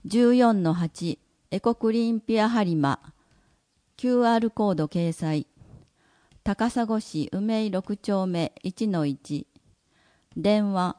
14-8 エコクリーンピア播磨 QR コード掲載高砂市梅井6丁目 1-1 電話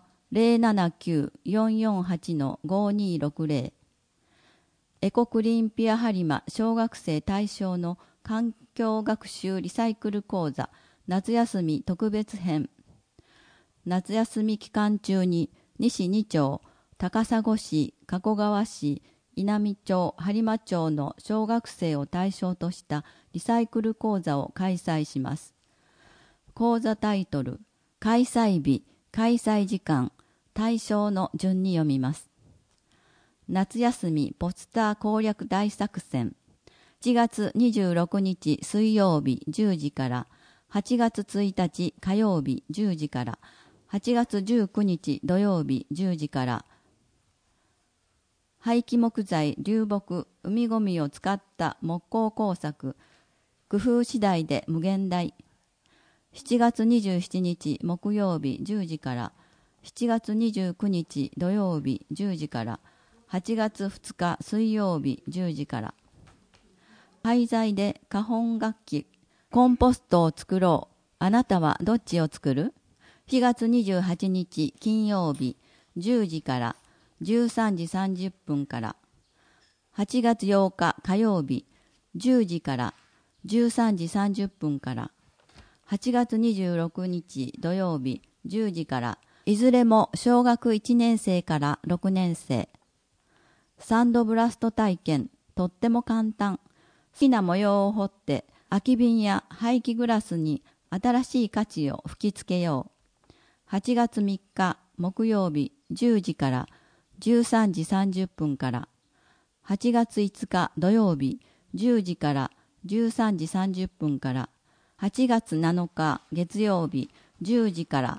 079-448-5260 エコクリーンピア播磨小学生対象の環境学習リサイクル講座夏休み特別編夏休み期間中に西2町高砂市、加古川市、稲美町、播磨町の小学生を対象としたリサイクル講座を開催します。講座タイトル、開催日、開催時間、対象の順に読みます。夏休みポスター攻略大作戦、7月26日水曜日10時から、8月1日火曜日10時から、8月19日土曜日10時から、廃棄木材、流木、海ごみを使った木工工作、工夫次第で無限大。7月27日木曜日10時から、7月29日土曜日10時から、8月2日水曜日10時から。廃材で花本楽器、コンポストを作ろう。あなたはどっちを作る？ 4 月28日金曜日10時から、13時30分から、8月8日火曜日10時から13時30分から、8月26日土曜日10時から、いずれも小学1年生から6年生。サンドブラスト体験、とっても簡単。好きな模様を彫って、空き瓶や廃棄グラスに新しい価値を吹き付けよう。8月3日木曜日10時から、13時30分から、8月5日土曜日10時から13時30分から、8月7日月曜日10時から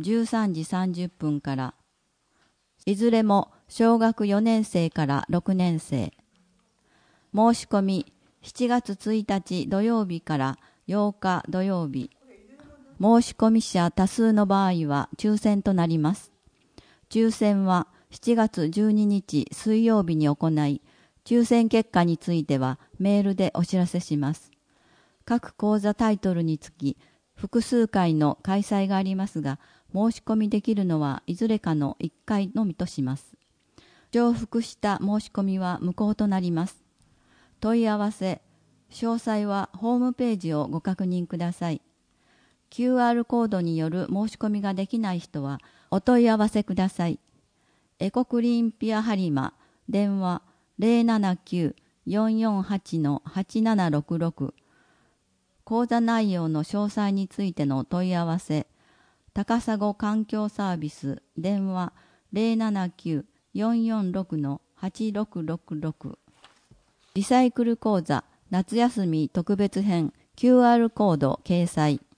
13時30分から、いずれも小学4年生から6年生。申し込み7月1日土曜日から8日土曜日。申し込み者多数の場合は抽選となります。抽選は7月12日水曜日に行い、抽選結果についてはメールでお知らせします。各講座タイトルにつき、複数回の開催がありますが、申し込みできるのはいずれかの1回のみとします。重複した申し込みは無効となります。問い合わせ、詳細はホームページをご確認ください。QR コードによる申し込みができない人はお問い合わせください。エコクリーンピア播磨電話 079-448-8766 講座内容の詳細についての問い合わせ高砂環境サービス電話 079-446-8666 リサイクル講座夏休み特別編 QR コード掲載